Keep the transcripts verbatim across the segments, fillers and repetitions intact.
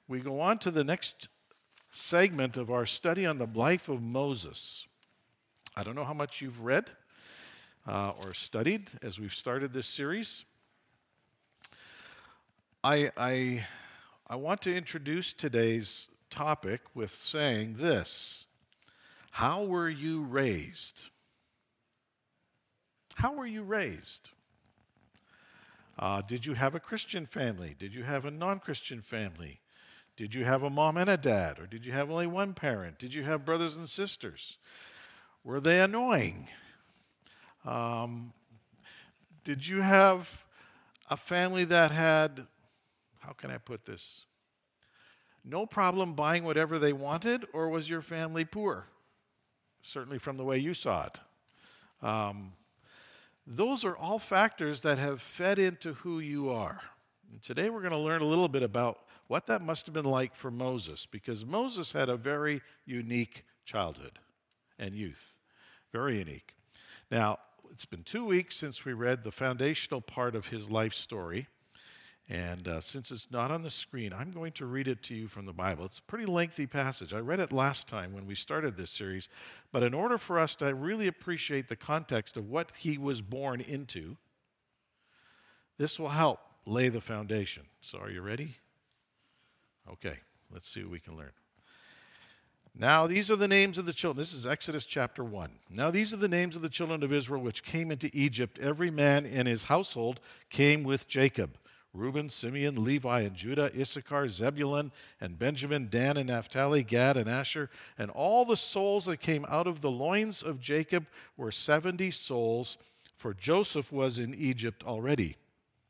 we go on to the next segment of our study on the life of Moses. I don't know how much you've read uh, or studied as we've started this series. I, I, I want to introduce today's topic with saying this: how were you raised? How were you raised? Uh, did you have a Christian family? Did you have a non-Christian family? Did you have a mom and a dad? Or did you have only one parent? Did you have brothers and sisters? Were they annoying? Um, did you have a family that had, how can I put this, no problem buying whatever they wanted? Or was your family poor? Certainly from the way you saw it. Um, Those are all factors that have fed into who you are. And today we're going to learn a little bit about what that must have been like for Moses, because Moses had a very unique childhood and youth. Very unique. Now, it's been two weeks since we read the foundational part of his life story. And uh, since it's not on the screen, I'm going to read it to you from the Bible. It's a pretty lengthy passage. I read it last time when we started this series. But in order for us to really appreciate the context of what he was born into, this will help lay the foundation. So are you ready? Okay, let's see what we can learn. Now these are the names of the children. This is Exodus chapter one. Now these are the names of the children of Israel which came into Egypt. Every man in his household came with Jacob. Reuben, Simeon, Levi, and Judah, Issachar, Zebulun, and Benjamin, Dan, and Naphtali, Gad, and Asher. And all the souls that came out of the loins of Jacob were seventy souls, for Joseph was in Egypt already.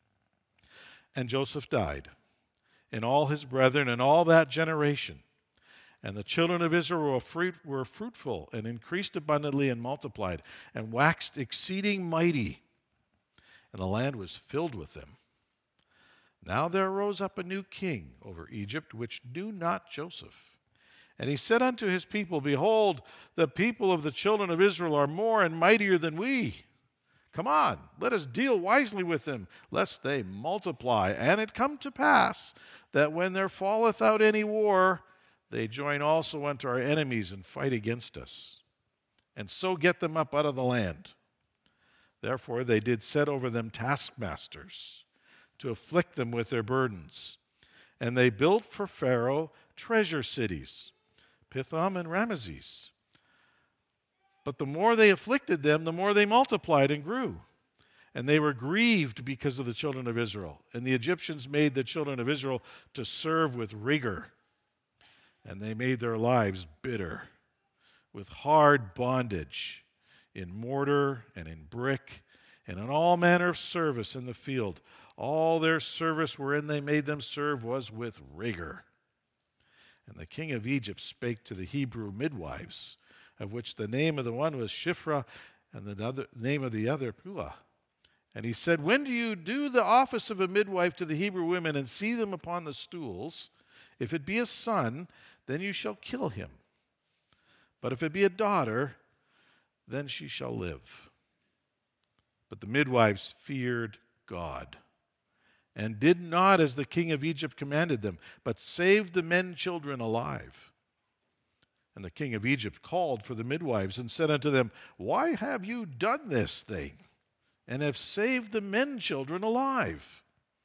And Joseph died, and all his brethren, and all that generation. And the children of Israel were, fruit, were fruitful, and increased abundantly, and multiplied, and waxed exceeding mighty. And the land was filled with them. Now there arose up a new king over Egypt, which knew not Joseph. And he said unto his people, Behold, the people of the children of Israel are more and mightier than we. Come on, let us deal wisely with them, lest they multiply. And it come to pass that when there falleth out any war, they join also unto our enemies and fight against us, and so get them up out of the land. Therefore they did set over them taskmasters, to afflict them with their burdens. And they built for Pharaoh treasure cities, Pithom and Ramesses. But the more they afflicted them, the more they multiplied and grew. And they were grieved because of the children of Israel. And the Egyptians made the children of Israel to serve with rigor. And they made their lives bitter with hard bondage in mortar and in brick and in all manner of service in the field. All their service wherein they made them serve was with rigor. And the king of Egypt spake to the Hebrew midwives, of which the name of the one was Shiphrah, and the other, name of the other Puah. And he said, When do you do the office of a midwife to the Hebrew women, and see them upon the stools? If it be a son, then you shall kill him. But if it be a daughter, then she shall live. But the midwives feared God, and did not as the king of Egypt commanded them, but saved the men children alive. And the king of Egypt called for the midwives and said unto them, Why have you done this thing, and have saved the men children alive?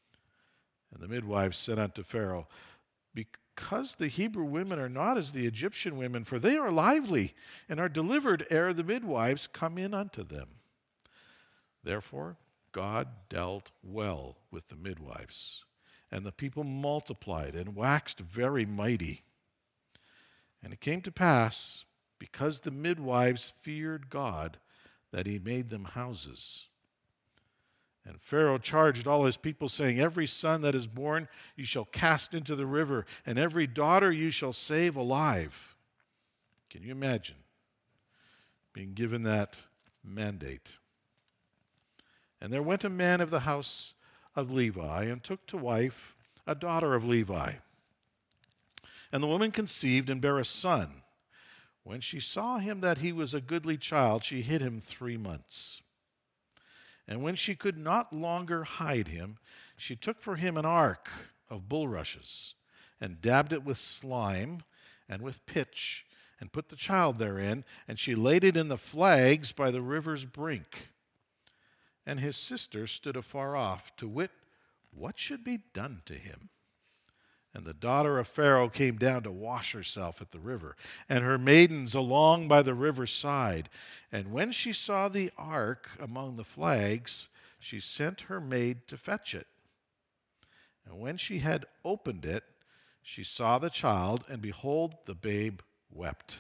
And the midwives said unto Pharaoh, Because the Hebrew women are not as the Egyptian women, for they are lively, and are delivered ere the midwives come in unto them. Therefore God dealt well with the midwives, and the people multiplied and waxed very mighty. And it came to pass, because the midwives feared God, that he made them houses. And Pharaoh charged all his people, saying, Every son that is born you shall cast into the river, and every daughter you shall save alive. Can you imagine being given that mandate? And there went a man of the house of Levi, and took to wife a daughter of Levi. And the woman conceived and bare a son. When she saw him that he was a goodly child, she hid him three months. And when she could not longer hide him, she took for him an ark of bulrushes, and dabbed it with slime and with pitch, and put the child therein, and she laid it in the flags by the river's brink. And his sister stood afar off, to wit, what should be done to him? And the daughter of Pharaoh came down to wash herself at the river, and her maidens along by the river's side. And when she saw the ark among the flags, she sent her maid to fetch it. And when she had opened it, she saw the child, and behold, the babe wept.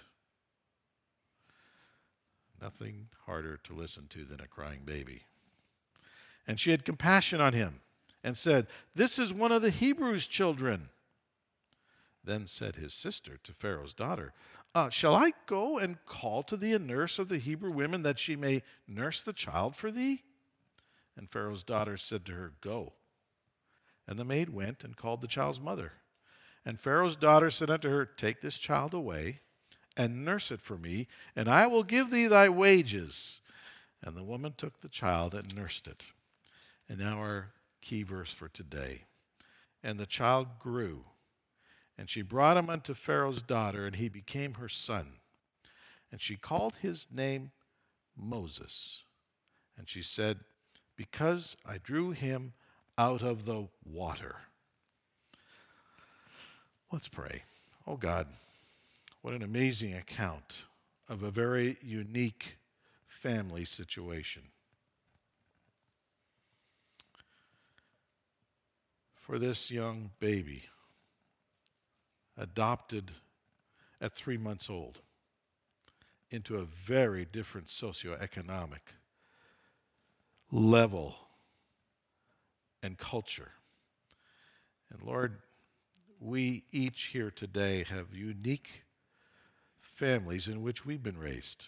Nothing harder to listen to than a crying baby. And she had compassion on him, and said, this is one of the Hebrews' children. Then said his sister to Pharaoh's daughter, uh, shall I go and call to thee a nurse of the Hebrew women, that she may nurse the child for thee? And Pharaoh's daughter said to her, go. And the maid went and called the child's mother. And Pharaoh's daughter said unto her, take this child away, and nurse it for me, and I will give thee thy wages. And the woman took the child and nursed it. And now our key verse for today. And the child grew, and she brought him unto Pharaoh's daughter, and he became her son. And she called his name Moses. And she said, because I drew him out of the water. Let's pray. Oh God, what an amazing account of a very unique family situation. For this young baby, adopted at three months old into a very different socioeconomic level and culture. And Lord, we each here today have unique families in which we've been raised.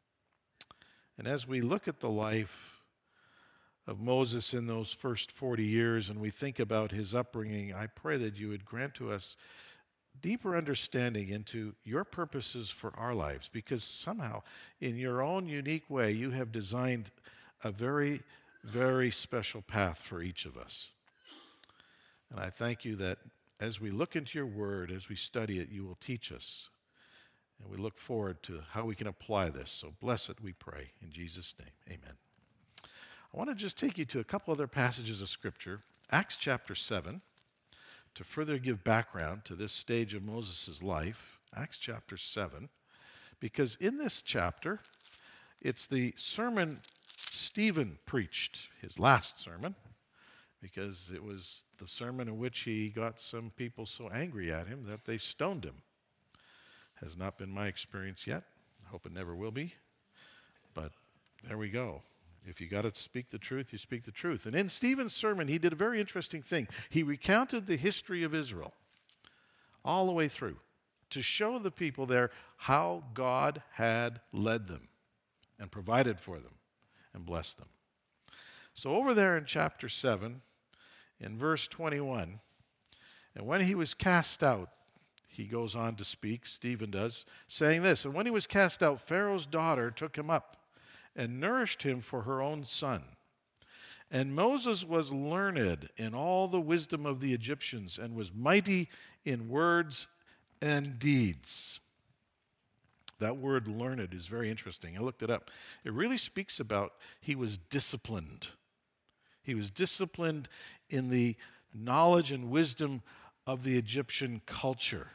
And as we look at the life of Moses in those first forty years and we think about his upbringing, I pray that you would grant to us deeper understanding into your purposes for our lives, because somehow in your own unique way you have designed a very, very special path for each of us. And I thank you that as we look into your word, as we study it, you will teach us. And we look forward to how we can apply this. So bless it, we pray. In Jesus' name, amen. I want to just take you to a couple other passages of Scripture. Acts chapter seven, to further give background to this stage of Moses' life. Acts chapter seven, because in this chapter, it's the sermon Stephen preached, his last sermon, because it was the sermon in which he got some people so angry at him that they stoned him. Has not been my experience yet. I hope it never will be. But there we go. If you got to speak the truth, you speak the truth. And in Stephen's sermon, he did a very interesting thing. He recounted the history of Israel all the way through to show the people there how God had led them and provided for them and blessed them. So over there in chapter seven, in verse twenty-one, and when he was cast out, he goes on to speak, Stephen does, saying this, and when he was cast out, Pharaoh's daughter took him up and nourished him for her own son. And Moses was learned in all the wisdom of the Egyptians and was mighty in words and deeds. That word learned is very interesting. I looked it up. It really speaks about he was disciplined. He was disciplined in the knowledge and wisdom of the Egyptian culture.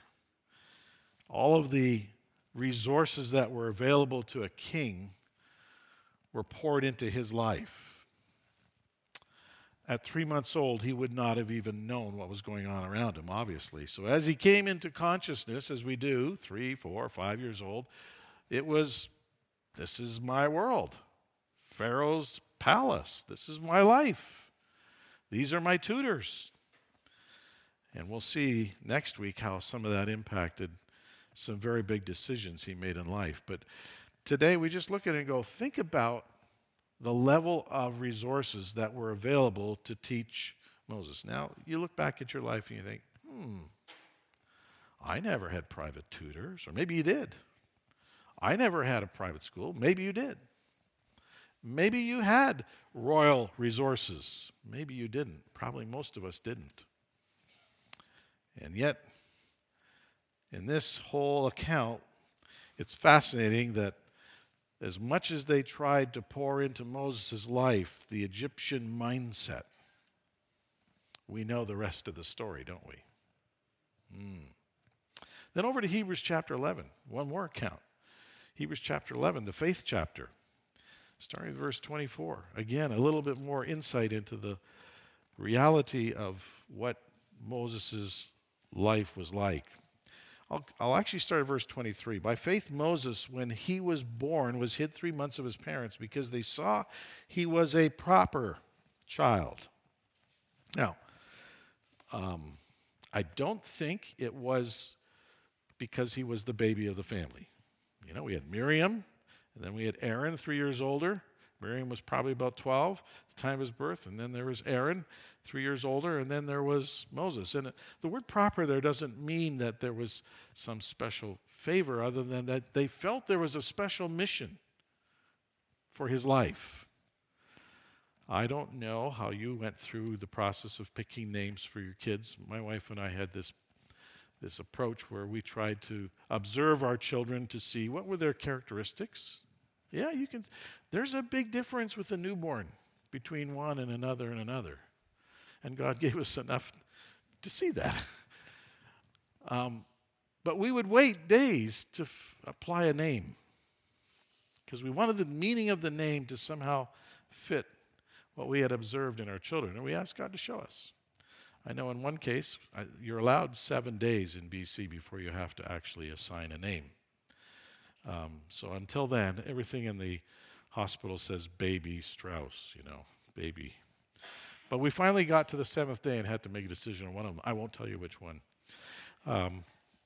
All of the resources that were available to a king were poured into his life. At three months old, he would not have even known what was going on around him, obviously. So as he came into consciousness, as we do, three, four, five years old, it was, this is my world. Pharaoh's palace. This is my life. These are my tutors. And we'll see next week how some of that impacted some very big decisions he made in life. But today we just look at it and go, think about the level of resources that were available to teach Moses. Now, you look back at your life and you think, hmm, I never had private tutors. Or maybe you did. I never had a private school. Maybe you did. Maybe you had royal resources. Maybe you didn't. Probably most of us didn't. And yet, in this whole account, it's fascinating that as much as they tried to pour into Moses' life the Egyptian mindset, we know the rest of the story, don't we? Mm. Then over to Hebrews chapter eleven, one more account. Hebrews chapter eleven, the faith chapter, starting with verse twenty-four. Again, a little bit more insight into the reality of what Moses' life was like. I'll, I'll actually start at verse twenty-three. By faith, Moses, when he was born, was hid three months of his parents because they saw he was a proper child. Now, um, I don't think it was because he was the baby of the family. You know, we had Miriam, and then we had Aaron, three years older. Miriam was probably about twelve at the time of his birth, and then there was Aaron, three years older, and then there was Moses. And the word proper there doesn't mean that there was some special favor other than that they felt there was a special mission for his life. I don't know how you went through the process of picking names for your kids. My wife and I had this this approach where we tried to observe our children to see what were their characteristics. Yeah, you can. There's a big difference with a newborn between one and another and another. And God gave us enough to see that. Um, but we would wait days to f- apply a name because we wanted the meaning of the name to somehow fit what we had observed in our children. And we asked God to show us. I know in one case, I, you're allowed seven days in B C before you have to actually assign a name. Um, so until then, everything in the hospital says baby Strauss, you know, baby. But we finally got to the seventh day and had to make a decision on one of them. I won't tell you which one. Um,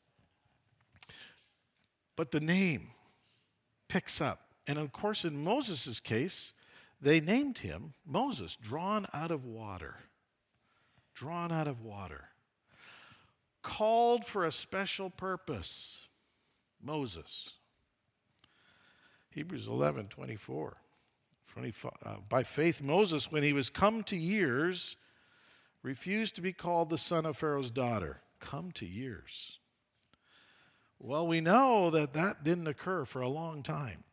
but the name picks up. And of course, in Moses' case, they named him Moses, drawn out of water. Drawn out of water. Called for a special purpose. Moses. Hebrews eleven twenty-four. Uh, by faith, Moses, when he was come to years, refused to be called the son of Pharaoh's daughter. Come to years. Well, we know that that didn't occur for a long time.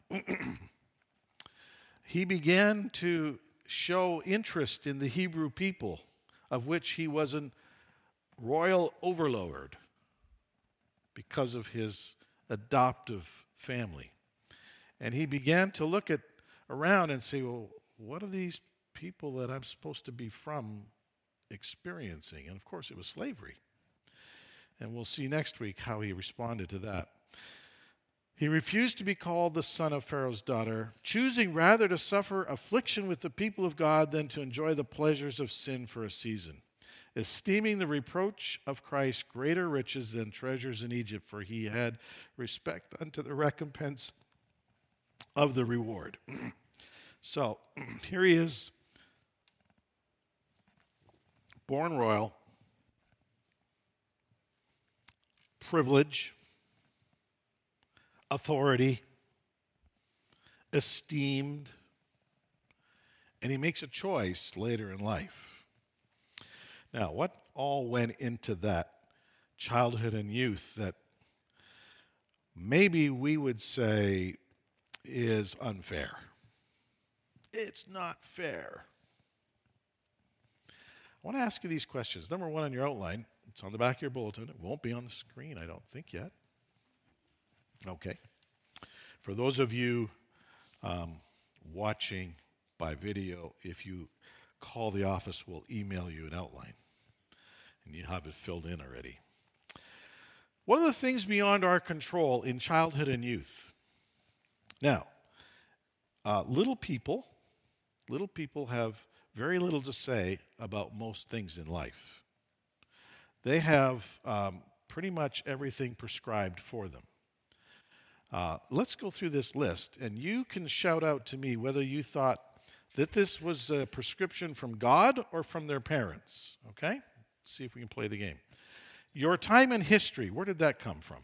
He began to show interest in the Hebrew people, of which he was a royal overlord because of his adoptive family. And he began to look at around and say, well, what are these people that I'm supposed to be from experiencing? And of course, it was slavery. And we'll see next week how he responded to that. He refused to be called the son of Pharaoh's daughter, choosing rather to suffer affliction with the people of God than to enjoy the pleasures of sin for a season, esteeming the reproach of Christ greater riches than treasures in Egypt, for he had respect unto the recompense of the reward. So here he is, born royal, privilege, authority, esteemed, and he makes a choice later in life. Now, what all went into that childhood and youth that maybe we would say is unfair? It's not fair. I want to ask you these questions. Number one on your outline, it's on the back of your bulletin. It won't be on the screen, I don't think yet. Okay. For those of you um, watching by video, if you call the office, we'll email you an outline. And you have it filled in already. What are the things beyond our control in childhood and youth? Now, uh, little people, little people have very little to say about most things in life. They have um, pretty much everything prescribed for them. Uh, let's go through this list, and you can shout out to me whether you thought that this was a prescription from God or from their parents, okay? Let's see if we can play the game. Your time in history, where did that come from?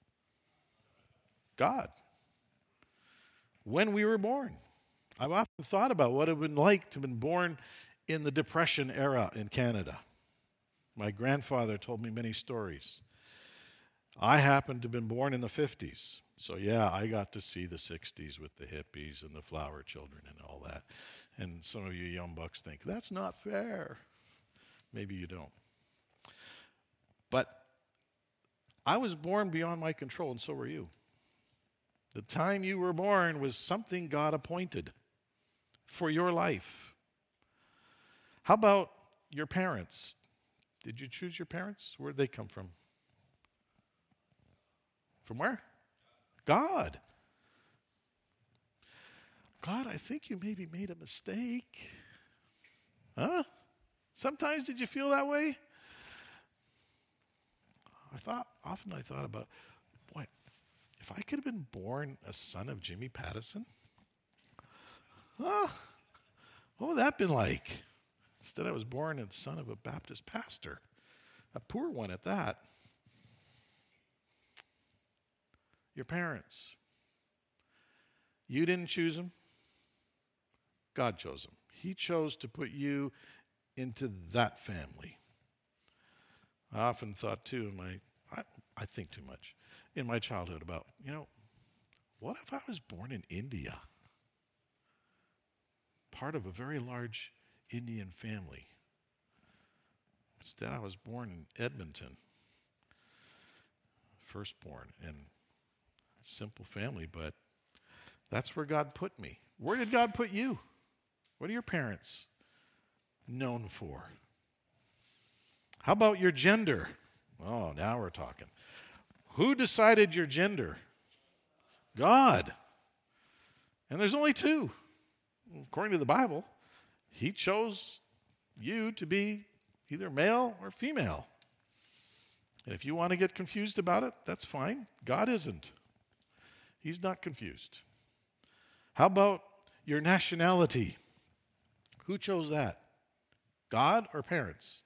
God. When we were born. I've often thought about what it would have been like to have been born in the Depression era in Canada. My grandfather told me many stories. I happened to have been born in the fifties. So yeah, I got to see the sixties with the hippies and the flower children and all that. And some of you young bucks think, that's not fair. Maybe you don't. But I was born beyond my control, and so were you. The time you were born was something God appointed for your life. How about your parents? Did you choose your parents? Where did they come from? From where? God. God, I think you maybe made a mistake. Huh? Sometimes did you feel that way? I thought, often I thought about, boy, if I could have been born a son of Jimmy Pattison, huh? What would that have been like? Instead, I was born the son of a Baptist pastor, a poor one at that. Your parents. You didn't choose them. God chose them. He chose to put you into that family. I often thought, too, in my, I, I think too much, in my childhood about, you know, what if I was born in India? Part of a very large Indian family. Instead, I was born in Edmonton. Firstborn, and simple family, but that's where God put me. Where did God put you? What are your parents known for? How about your gender? Oh, now we're talking. Who decided your gender? God. And there's only two. According to the Bible, He chose you to be either male or female. And if you want to get confused about it, that's fine. God isn't. He's not confused. How about your nationality? Who chose that? God or parents?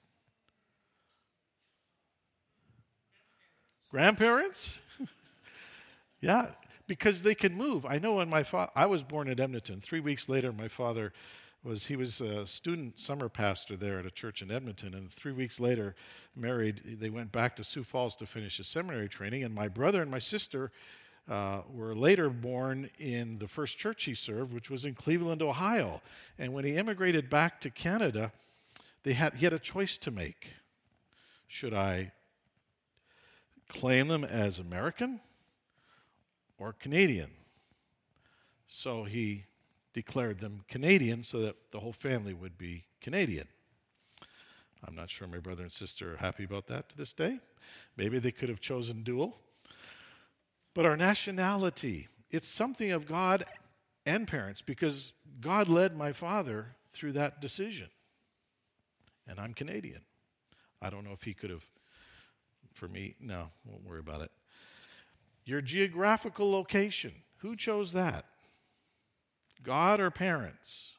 Grandparents? Yeah, because they can move. I know when my fa- I was born at Edmonton. Three weeks later, my father was, he was a student summer pastor there at a church in Edmonton, and three weeks later, married, they went back to Sioux Falls to finish his seminary training, and my brother and my sister uh, were later born in the first church he served, which was in Cleveland, Ohio. And when he immigrated back to Canada, they had he had a choice to make. Should I claim them as American or Canadian? So he declared them Canadian so that the whole family would be Canadian. I'm not sure my brother and sister are happy about that to this day. Maybe they could have chosen dual. But our nationality, it's something of God and parents, because God led my father through that decision. And I'm Canadian. I don't know if he could have, for me, no, won't worry about it. Your geographical location, who chose that? God or parents?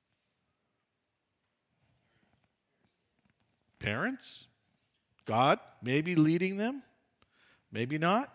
Parents? God, maybe leading them, maybe not.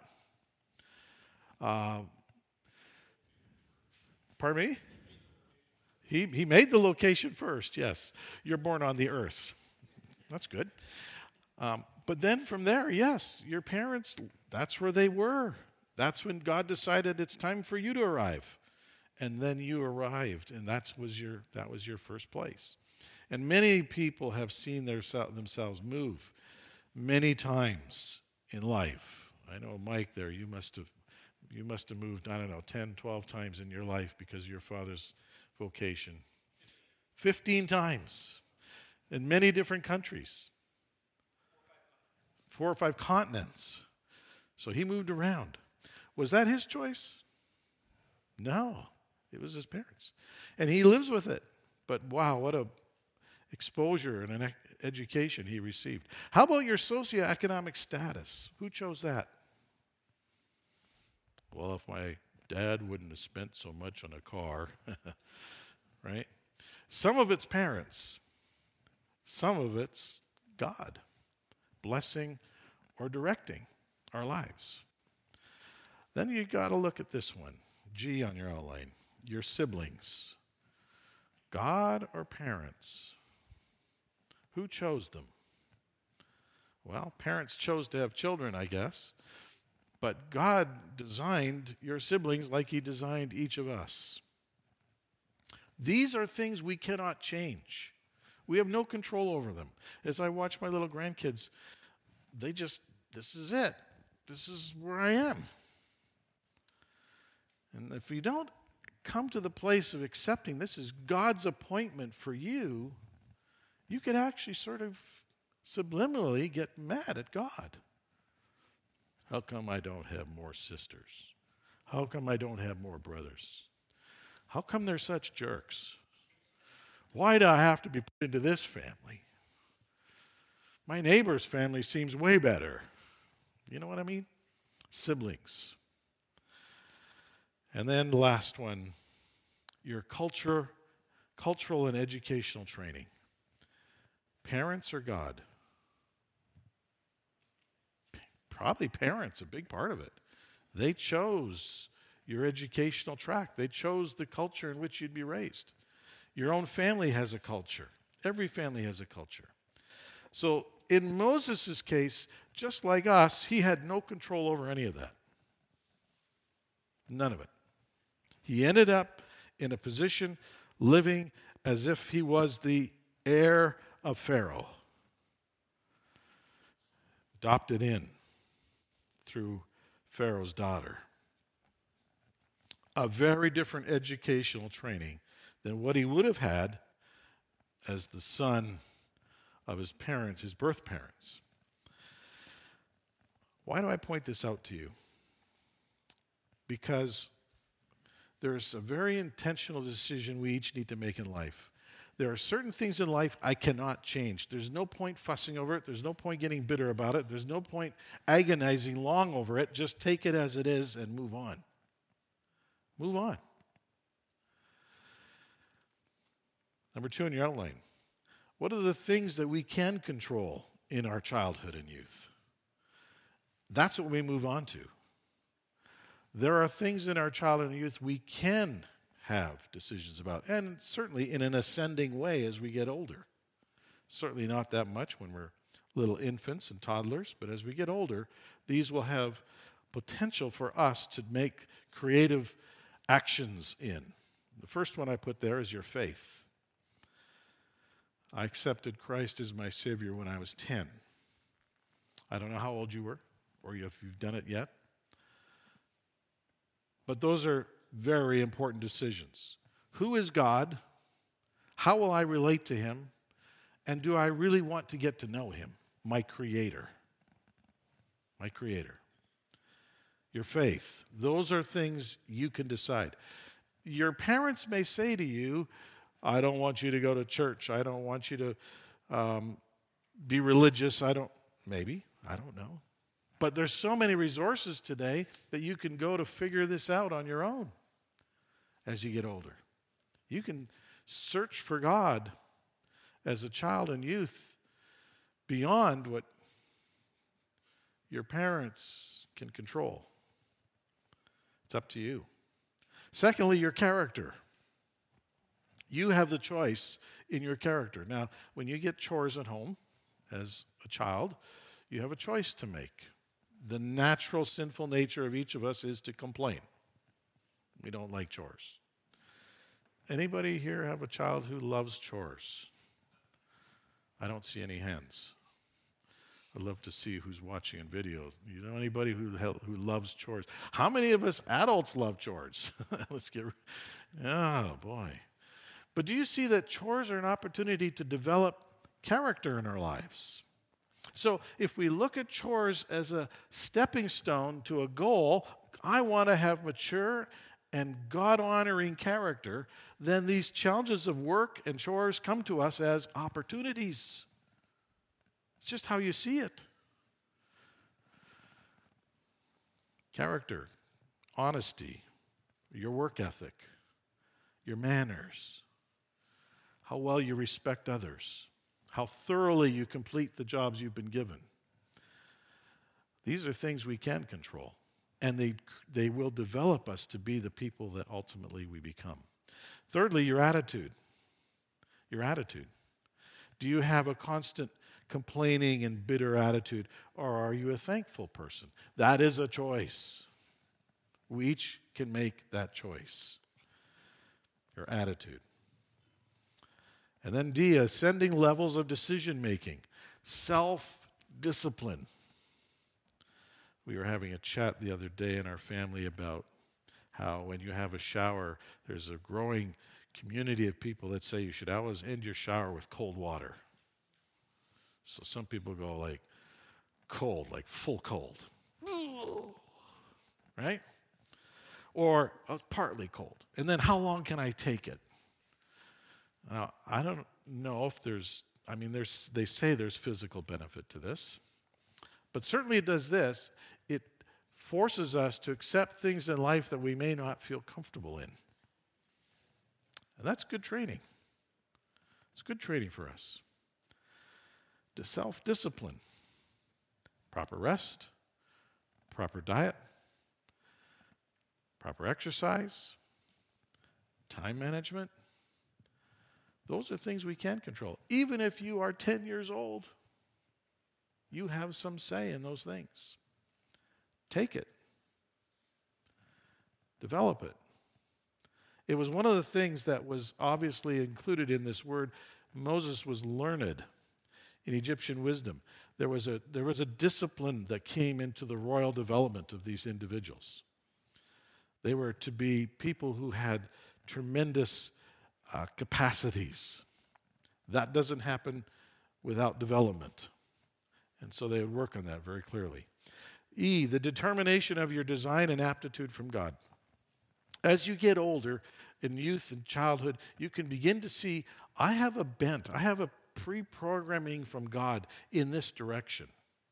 Uh, pardon me? He, he made the location first, yes. You're born on the earth. That's good. Um, but then from there, yes, your parents, that's where they were. That's when God decided it's time for you to arrive. And then you arrived, and that was your, that was your first place. And many people have seen their, themselves move many times in life. I know, Mike, there, you must have you must have moved, I don't know, ten, twelve times in your life because of your father's vocation. fifteen times in many different countries. Four or five continents. So he moved around. Was that his choice? No, it was his parents. And he lives with it. But wow, what a exposure and an education he received. How about your socioeconomic status? Who chose that? Well, if my dad wouldn't have spent so much on a car, right? Some of it's parents. Some of it's God blessing or directing our lives. Then you got to look at this one, G on your outline, your siblings. God or parents? Who chose them? Well, parents chose to have children, I guess. But God designed your siblings like he designed each of us. These are things we cannot change. We have no control over them. As I watch my little grandkids, they just, this is it. This is where I am. And if you don't come to the place of accepting this is God's appointment for you, you could actually sort of subliminally get mad at God. How come I don't have more sisters? How come I don't have more brothers? How come they're such jerks? Why do I have to be put into this family? My neighbor's family seems way better. You know what I mean? Siblings. And then the last one, your culture, cultural and educational training. Parents or God? Probably parents, a big part of it. They chose your educational track. They chose the culture in which you'd be raised. Your own family has a culture. Every family has a culture. So in Moses' case, just like us, he had no control over any of that. None of it. He ended up in a position living as if he was the heir of Pharaoh, adopted in through Pharaoh's daughter. A very different educational training than what he would have had as the son of his parents, his birth parents. Why do I point this out to you? Because there's a very intentional decision we each need to make in life. There are certain things in life I cannot change. There's no point fussing over it. There's no point getting bitter about it. There's no point agonizing long over it. Just take it as it is and move on. Move on. Number two in your outline. What are the things that we can control in our childhood and youth? That's what we move on to. There are things in our childhood and youth we can have decisions about, and certainly in an ascending way as we get older. Certainly not that much when we're little infants and toddlers, but as we get older, these will have potential for us to make creative actions in. The first one I put there is your faith. I accepted Christ as my Savior when I was ten. I don't know how old you were, or if you've done it yet. But those are very important decisions. Who is God? How will I relate to him? And do I really want to get to know him, my Creator? My Creator. Your faith. Those are things you can decide. Your parents may say to you, I don't want you to go to church. I don't want you to um, be religious. I don't, maybe, I don't know. But there's so many resources today that you can go to figure this out on your own as you get older. You can search for God as a child and youth beyond what your parents can control. It's up to you. Secondly, your character. You have the choice in your character. Now, when you get chores at home as a child, you have a choice to make. The natural sinful nature of each of us is to complain. We don't like chores. Anybody here have a child who loves chores? I don't see any hands. I'd love to see who's watching in video. You know anybody who who loves chores? How many of us adults love chores? Let's get. Oh boy! But do you see that chores are an opportunity to develop character in our lives? So if we look at chores as a stepping stone to a goal, I want to have mature and God-honoring character, then these challenges of work and chores come to us as opportunities. It's just how you see it. Character, honesty, your work ethic, your manners, how well you respect others, how thoroughly you complete the jobs you've been given. These are things we can control, and they, they will develop us to be the people that ultimately we become. Thirdly, your attitude. Your attitude. Do you have a constant complaining and bitter attitude, or are you a thankful person? That is a choice. We each can make that choice. Your attitude. And then D, ascending levels of decision making. Self-discipline. We were having a chat the other day in our family about how when you have a shower, there's a growing community of people that say you should always end your shower with cold water. So some people go like cold, like full cold. Right? Or uh, partly cold. And then how long can I take it? Now, I don't know if there's, I mean, there's, they say there's physical benefit to this. But certainly it does this. It forces us to accept things in life that we may not feel comfortable in. And that's good training. It's good training for us. To self-discipline. Proper rest. Proper diet. Proper exercise. Time management. Those are things we can control. Even if you are ten years old, you have some say in those things. Take it. Develop it. It was one of the things that was obviously included in this word. Moses was learned in Egyptian wisdom. There was a, there was a discipline that came into the royal development of these individuals. They were to be people who had tremendous uh, capacities. That doesn't happen without development. And so they would work on that very clearly. E, the determination of your design and aptitude from God. As you get older, in youth and childhood, you can begin to see, I have a bent, I have a pre-programming from God in this direction.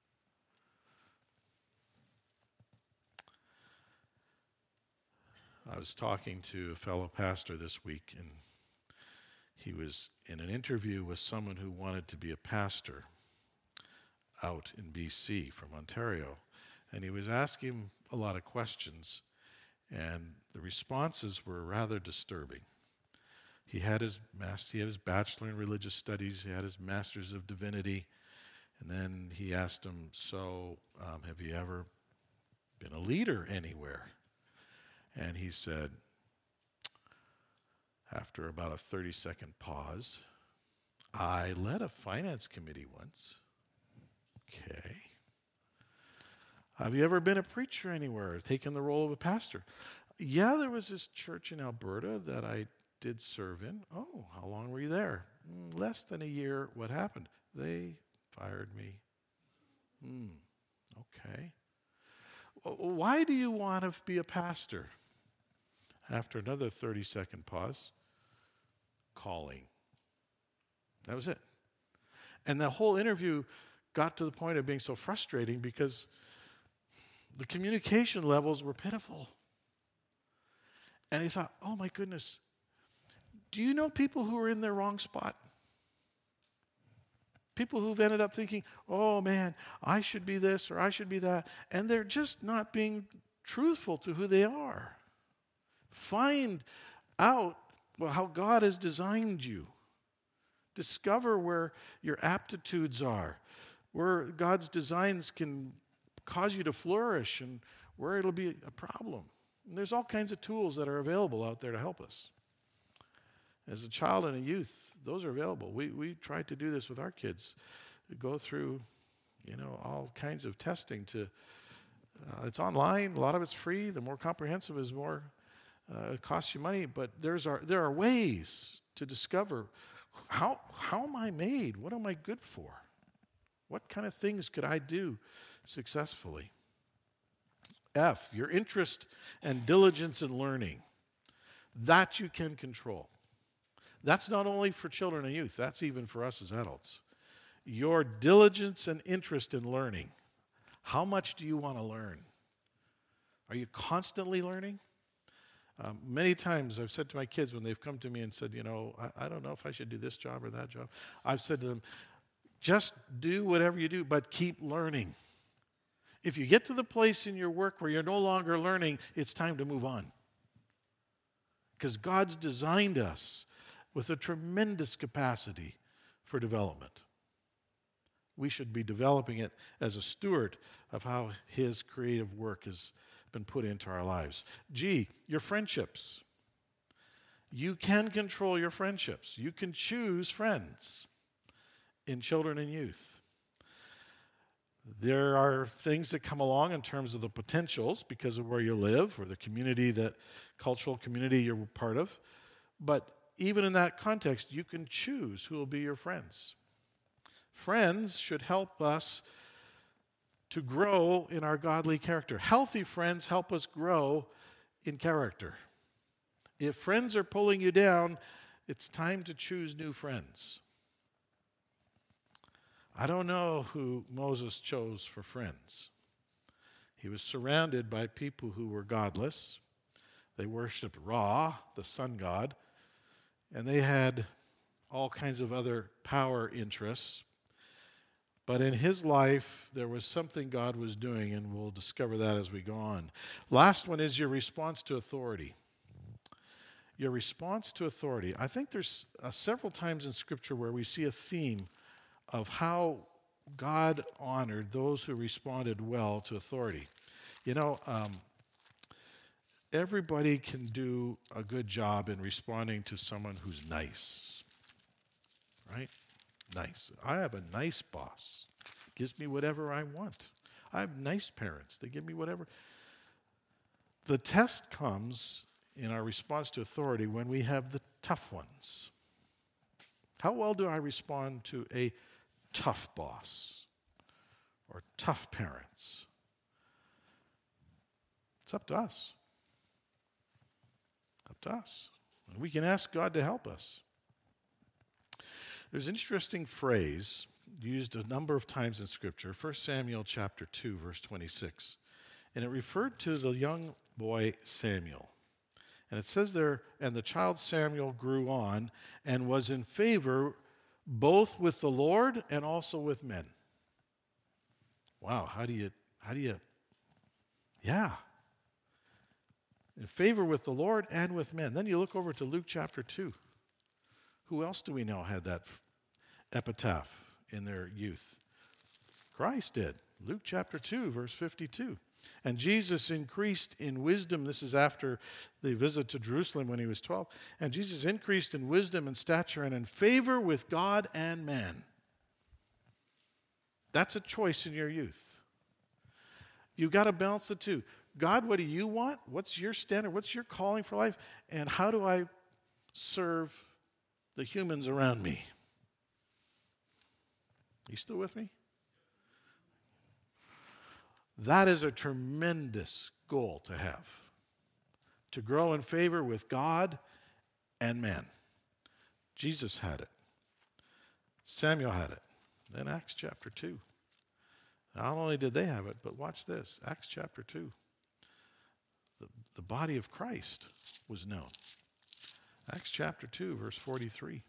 I was talking to a fellow pastor this week, and he was in an interview with someone who wanted to be a pastor out in B C from Ontario. And he was asking him a lot of questions, and the responses were rather disturbing. He had his master, he had his bachelor in religious studies, he had his master's of divinity, and then he asked him, so um, have you ever been a leader anywhere? And he said, after about a thirty-second pause, I led a finance committee once. Okay. Have you ever been a preacher anywhere or taken the role of a pastor? Yeah, there was this church in Alberta that I did serve in. Oh, how long were you there? Mm, less than a year. What happened? They fired me. Hmm, okay. Why do you want to be a pastor? After another thirty-second pause, calling. That was it. And the whole interview got to the point of being so frustrating because the communication levels were pitiful. And he thought, oh my goodness, do you know people who are in their wrong spot? People who've ended up thinking, oh man, I should be this or I should be that. And they're just not being truthful to who they are. Find out well, how God has designed you. Discover where your aptitudes are, where God's designs can cause you to flourish and where it'll be a problem. And there's all kinds of tools that are available out there to help us. As a child and a youth, those are available. We we tried to do this with our kids. We go through, you know, all kinds of testing to, uh, it's online, a lot of it's free. The more comprehensive is more, uh, it costs you money, but there's our, there are ways to discover how how am I made? What am I good for? What kind of things could I do successfully? F, your interest and diligence in learning. That you can control. That's not only for children and youth, that's even for us as adults. Your diligence and interest in learning. How much do you want to learn? Are you constantly learning? Um, many times I've said to my kids when they've come to me and said, you know, I, I don't know if I should do this job or that job. I've said to them, just do whatever you do, but keep learning. If you get to the place in your work where you're no longer learning, it's time to move on. Because God's designed us with a tremendous capacity for development. we should be developing it as a steward of how his creative work has been put into our lives. G, your friendships. You can control your friendships. You can choose friends in children and youth. There are things that come along in terms of the potentials because of where you live or the community, that cultural community you're part of. But even in that context, you can choose who will be your friends. Friends should help us to grow in our godly character. Healthy friends help us grow in character. If friends are pulling you down, it's time to choose new friends. I don't know who Moses chose for friends. He was surrounded by people who were godless. They worshiped Ra, the sun god, and they had all kinds of other power interests. But in his life, there was something God was doing, and we'll discover that as we go on. Last one is your response to authority. Your response to authority. I think there's uh, several times in Scripture where we see a theme of how God honored those who responded well to authority. You know, um, everybody can do a good job in responding to someone who's nice, right? Nice. I have a nice boss. Gives me whatever I want. I have nice parents. They give me whatever. The test comes in our response to authority when we have the tough ones. How well do I respond to a tough boss or tough parents? It's up to us. Up to us. And we can ask God to help us. There's an interesting phrase used a number of times in Scripture, First Samuel chapter two, verse twenty-six. And it referred to the young boy Samuel. And it says there, and the child Samuel grew on and was in favor both with the Lord and also with men. Wow, how do you, how do you, yeah. In favor with the Lord and with men. Then you look over to Luke chapter two. Who else do we know had that epitaph in their youth? Christ did. Luke chapter two, verse fifty-two. And Jesus increased in wisdom. This is after the visit to Jerusalem when he was twelve. And Jesus increased in wisdom and stature and in favor with God and man. That's a choice in your youth. You've got to balance the two. God, what do you want? What's your standard? What's your calling for life? And how do I serve the humans around me? Are you still with me? That is a tremendous goal to have. To grow in favor with God and man. Jesus had it. Samuel had it. Then Acts chapter two. Not only did they have it, but watch this. Acts chapter two. The, the body of Christ was known. Acts chapter two, verse forty-three.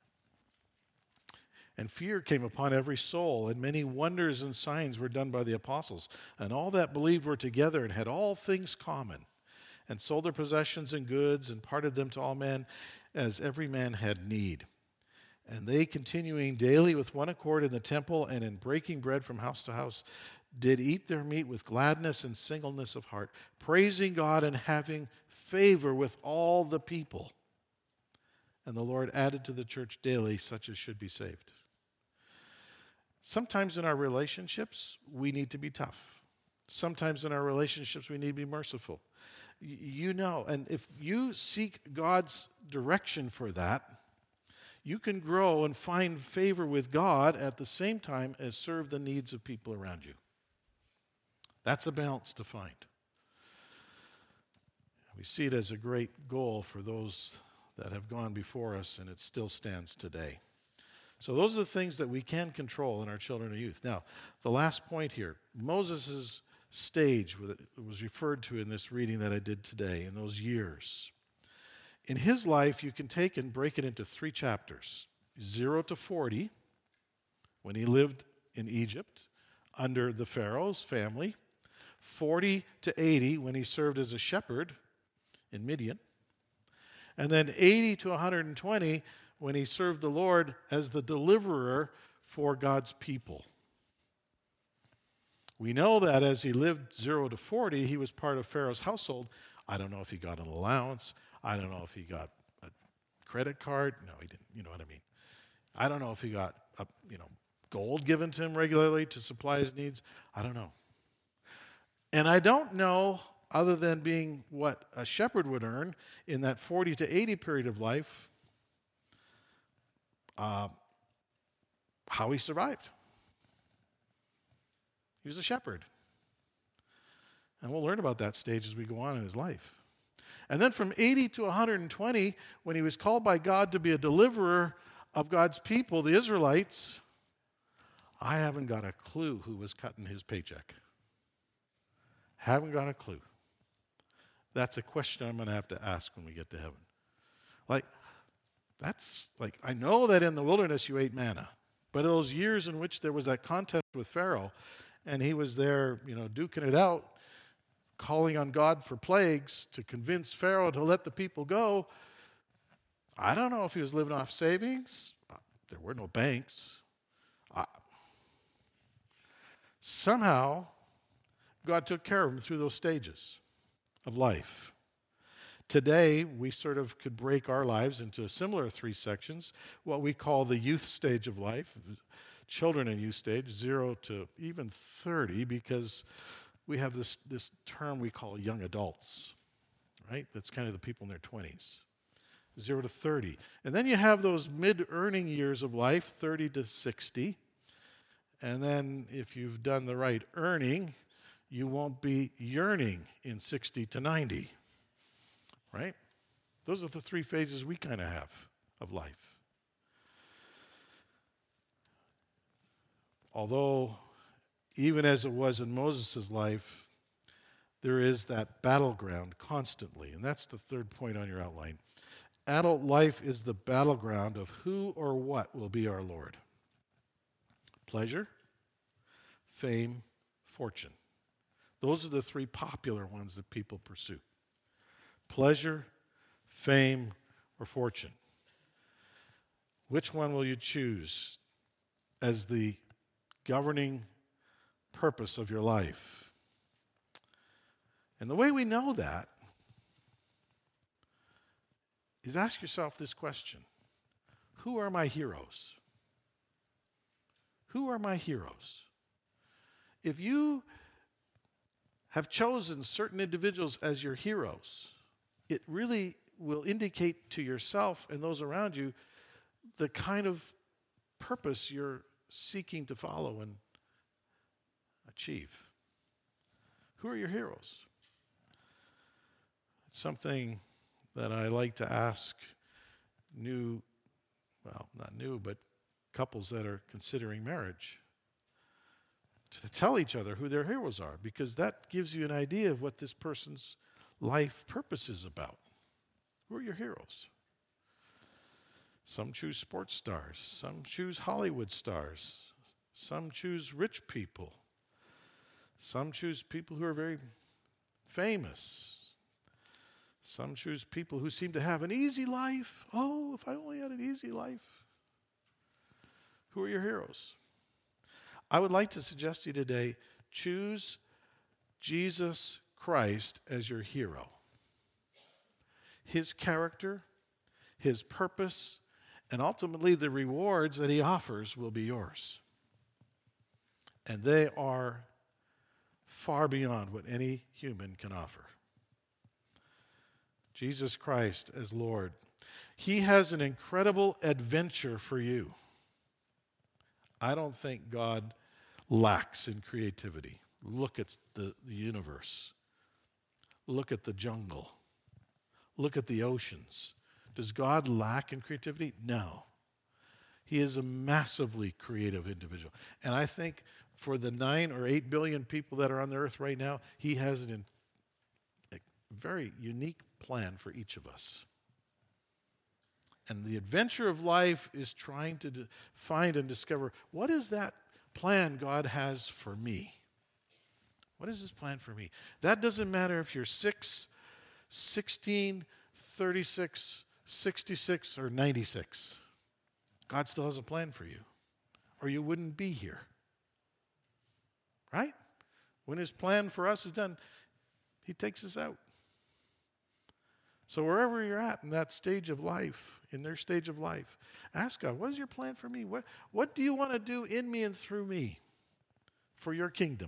And fear came upon every soul, and many wonders and signs were done by the apostles. And all that believed were together and had all things common, and sold their possessions and goods, and parted them to all men, as every man had need. And they, continuing daily with one accord in the temple, and in breaking bread from house to house, did eat their meat with gladness and singleness of heart, praising God and having favor with all the people. And the Lord added to the church daily such as should be saved. Sometimes in our relationships, we need to be tough. Sometimes in our relationships, we need to be merciful. Y- you know, and if you seek God's direction for that, you can grow and find favor with God at the same time as serve the needs of people around you. That's a balance to find. We see it as a great goal for those that have gone before us, and it still stands today. So those are the things that we can control in our children and youth. Now, the last point here, Moses' stage was referred to in this reading that I did today, in those years. In his life, you can take and break it into three chapters. Zero to forty, when he lived in Egypt under the Pharaoh's family. forty to eighty, when he served as a shepherd in Midian. And then eighty to one hundred twenty, when he served the Lord as the deliverer for God's people. We know that as he lived zero to forty, he was part of Pharaoh's household. I don't know if he got an allowance. I don't know if he got a credit card. No, he didn't. You know what I mean. I don't know if he got a, you know, gold given to him regularly to supply his needs. I don't know. And I don't know, other than being what a shepherd would earn in that forty to eighty period of life, uh, how he survived. He was a shepherd. And we'll learn about that stage as we go on in his life. And then from eighty to one hundred twenty, when he was called by God to be a deliverer of God's people, the Israelites, I haven't got a clue who was cutting his paycheck. Haven't got a clue. That's a question I'm going to have to ask when we get to heaven. Like, that's like, I know that in the wilderness you ate manna, but those years in which there was that contest with Pharaoh, and he was there, you know, duking it out, calling on God for plagues to convince Pharaoh to let the people go. I don't know if he was living off savings. There were no banks. I, somehow, God took care of him through those stages of life. Today, we sort of could break our lives into similar three sections, what we call the youth stage of life, children in youth stage, zero to even thirty, because we have this, this term we call young adults, right? That's kind of the people in their twenties, zero to thirty. And then you have those mid-earning years of life, thirty to sixty. And then if you've done the right earning, you won't be yearning in sixty to ninety, right? Those are the three phases we kind of have of life. Although, even as it was in Moses' life, there is that battleground constantly. And that's the third point on your outline. Adult life is the battleground of who or what will be our Lord. Pleasure, fame, fortune. Those are the three popular ones that people pursue. Pleasure, fame, or fortune. Which one will you choose as the governing purpose of your life? And the way we know that is ask yourself this question. Who are my heroes? Who are my heroes? If you have chosen certain individuals as your heroes, it really will indicate to yourself and those around you the kind of purpose you're seeking to follow and achieve. Who are your heroes? It's something that I like to ask new, well, not new, but couples that are considering marriage to tell each other who their heroes are, because that gives you an idea of what this person's life purpose is about. Who are your heroes? Some choose sports stars. Some choose Hollywood stars. Some choose rich people. Some choose people who are very famous. Some choose people who seem to have an easy life. Oh, if I only had an easy life. Who are your heroes? I would like to suggest to you today, choose Jesus Christ as your hero. His character, his purpose, and ultimately the rewards that he offers will be yours. And they are far beyond what any human can offer. Jesus Christ as Lord. He has an incredible adventure for you. I don't think God lacks in creativity. Look at the, the universe. Look at the jungle. Look at the oceans. Does God lack in creativity? No. He is a massively creative individual. And I think for the nine or eight billion people that are on the earth right now, he has an, a very unique plan for each of us. And the adventure of life is trying to d- find and discover, what is that plan God has for me? What is his plan for me? That doesn't matter if you're six, sixteen, thirty-six, sixty-six, or ninety-six. God still has a plan for you, or you wouldn't be here. Right? When his plan for us is done, he takes us out. So wherever you're at in that stage of life, in their stage of life, ask God, what is your plan for me? What, what do you want to do in me and through me for your kingdom?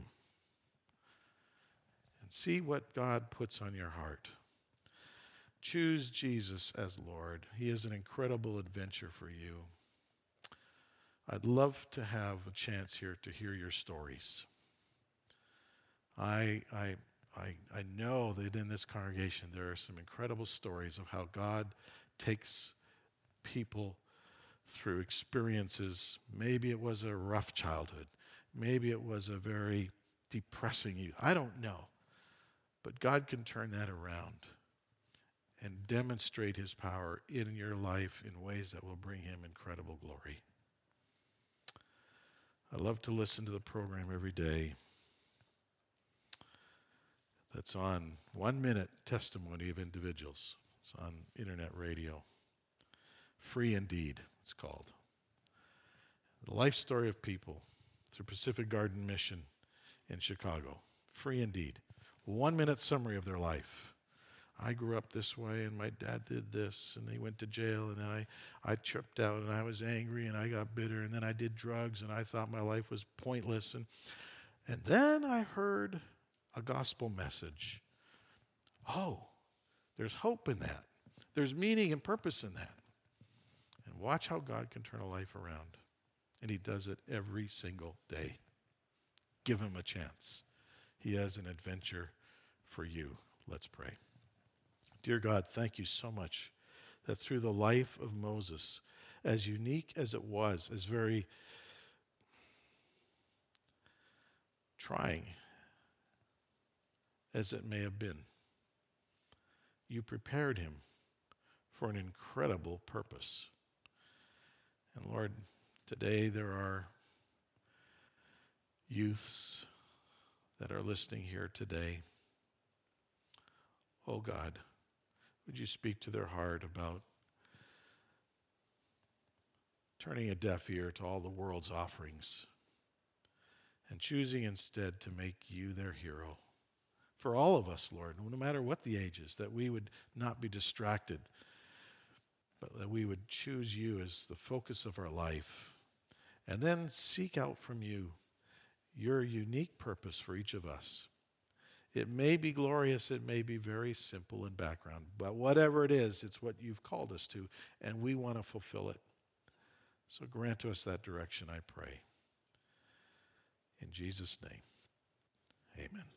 And see what God puts on your heart. Choose Jesus as Lord. He is an incredible adventure for you. I'd love to have a chance here to hear your stories. I, I, I, I know that in this congregation there are some incredible stories of how God takes people through experiences. Maybe it was a rough childhood. Maybe it was a very depressing youth. I don't know. But God can turn that around and demonstrate his power in your life in ways that will bring him incredible glory. I love to listen to the program every day that's on One Minute Testimony of Individuals. It's on internet radio. Free Indeed, it's called. The life story of people through Pacific Garden Mission in Chicago. Free Indeed. One minute summary of their life. I grew up this way, and my dad did this, and he went to jail, and then I, I tripped out, and I was angry, and I got bitter, and then I did drugs, and I thought my life was pointless. And, and then I heard a gospel message. Oh, there's hope in that. There's meaning and purpose in that. And watch how God can turn a life around. And he does it every single day. Give him a chance. He has an adventure for you. Let's pray. Dear God, thank you so much that through the life of Moses, as unique as it was, as very trying as it may have been, you prepared him for an incredible purpose. And Lord, today there are youths that are listening here today. Oh God, would you speak to their heart about turning a deaf ear to all the world's offerings and choosing instead to make you their hero? For all of us, Lord, no matter what the age is, that we would not be distracted, but that we would choose you as the focus of our life, and then seek out from you your unique purpose for each of us. It may be glorious, it may be very simple in background, but whatever it is, it's what you've called us to, and we want to fulfill it. So grant to us that direction, I pray. In Jesus' name, amen.